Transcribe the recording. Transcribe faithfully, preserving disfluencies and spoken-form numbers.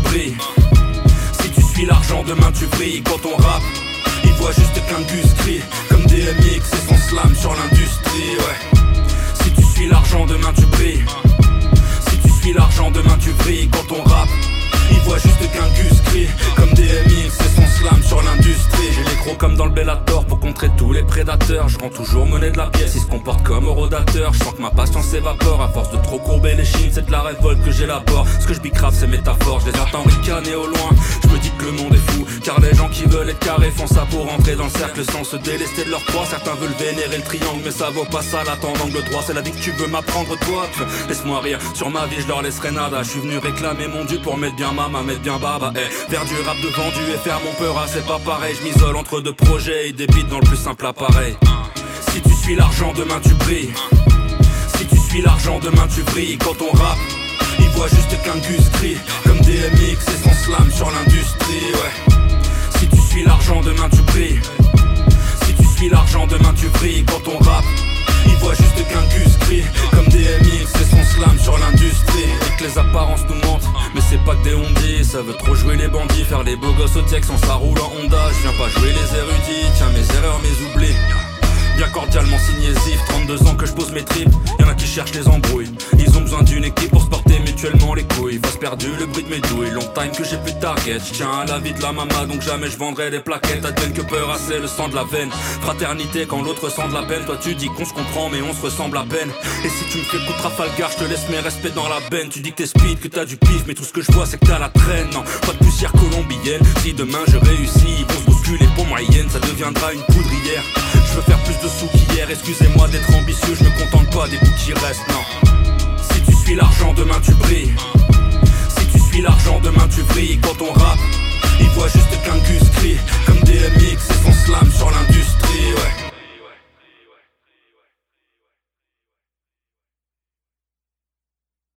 brilles. Si tu suis l'argent demain tu brilles. Quand on rappe, ils voient juste qu'un gus crie. Comme D M X et son slam sur l'industrie, ouais. Si tu suis l'argent demain tu brilles. Si tu suis l'argent demain tu brilles. Quand on rappe, ils voient juste qu'un gus crie. Comme D M X et son slam sur l'industrie. J'ai les crocs comme dans le Bellator pour contrer tous les prédateurs. Je rends toujours monnaie de la pièce, ils se comportent comme eurodateur. Je sens que ma patience s'évapore à force de trop courber les chines. C'est de la révolte que j'élabore. Ce que je bicrave c'est métaphore. Je les entends ricaner au loin. Je me dis que le monde est fou, car les gens qui veulent être carrés font ça pour rentrer dans le cercle sans se délester de leur proie. Certains veulent vénérer le triangle mais ça vaut pas ça. L'attend d'angle droit, c'est la vie que tu veux m'apprendre toi. Laisse-moi rire, sur ma vie je leur laisserai nada. Je suis venu réclamer mon dû pour mettre bien mama, mettre bien baba, eh. Faire du rap de vendu et faire mon peur, ah, c'est pas pareil. Je m'isole entre deux projets et débite dans le plus simple appareil. Si tu suis l'argent demain tu brilles. Si tu suis l'argent demain tu brilles. Quand on rappe, ils voient juste qu'un gus crie. Comme D M X et son slam sur l'industrie, ouais. Si tu suis l'argent demain tu brilles. Si tu suis l'argent demain tu brilles. Quand on rappe, ils voient juste qu'un gus crie. Comme D M X et son slam sur l'industrie. Et que les apparences nous mentent, mais c'est pas que des ondis. Ça veut trop jouer les bandits, faire les beaux gosses au tech sans ça roule en Honda. Je viens pas jouer les érudits, tiens mes erreurs, mes oublis. Bien cordialement signé Zif, trente-deux ans que je pose mes tripes. Y'en a qui cherchent les embrouilles. Ils ont besoin d'une équipe pour se porter mutuellement les couilles. Face perdu, le bruit de mes douilles. Long time que j'ai plus de target. J'tiens à la vie de la mama, donc jamais je vendrai des plaquettes. Advienne que peur assez le sang de la veine. Fraternité quand l'autre sent de la peine. Toi tu dis qu'on se comprend mais on se ressemble à peine. Et si tu me fais coup de Trafalgar, je te laisse mes respects dans la benne. Tu dis que t'es speed, que t'as du pif, mais tout ce que je vois c'est que t'as la traîne. Non, pas de poussière colombienne. Si demain je réussis, ils vont se bousculer pour moyenne. Ça deviendra une poudrière. Je veux faire plus de sous qu'hier, excusez-moi d'être ambitieux, je me contente pas des bouts qui restent, non. Si tu suis l'argent demain tu brilles.